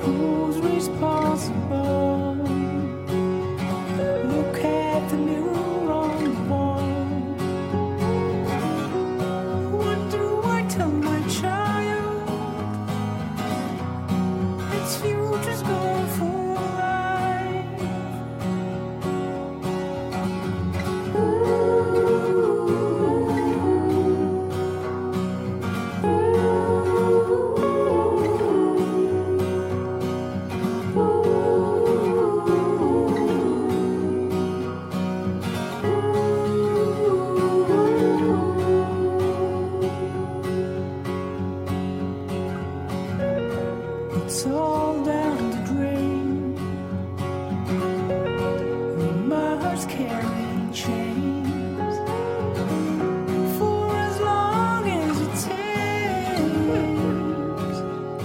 Who's responsible? Look at the mirror on the wall. What do I tell my child? Its future's gone for life. It's all down the drain. My heart's carrying chains for as long as it takes.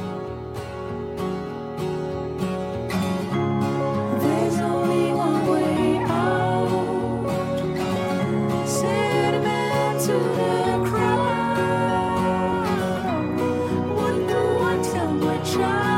There's only one way out. Sediment to the crowd. What do I tell my child?